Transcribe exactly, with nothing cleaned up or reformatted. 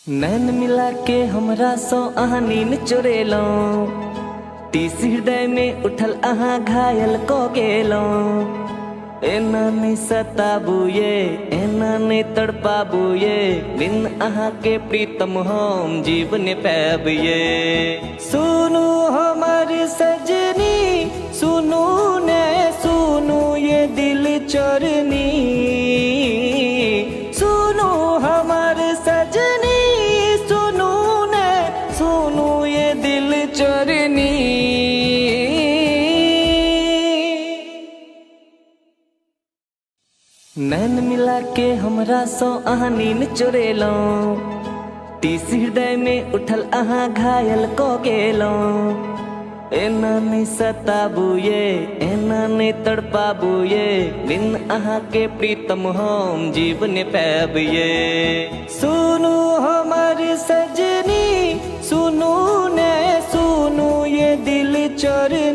नैन मिला के हमरा सो अहाँ नीन चोरेलो, तीस हृदय में उठल अहाँ घायल को गेलो। एना नहीं सताबुए एना नहीं तड़पाबुए, बिन अहाँ के प्रीतम हम जीवन पैबुए। सुनू हमार सजनी सुनू ने सुनू ये दिल चोरनी, सुनू हमार सजनी सुनू ने सुनू ये दिल चोरनी। नैन मिला के हमरा सो अहाँ नीन चोरेलो, तीस हृदय में उठल अहाँ घायल को गेलो। एना नहीं सताबुए एना नहीं तड़पाबुए, बिन अहाँ के प्रीतम हम जीवन पैबुए। सुनू हमार सजनी सुनू ने सुनू ये दिल चोर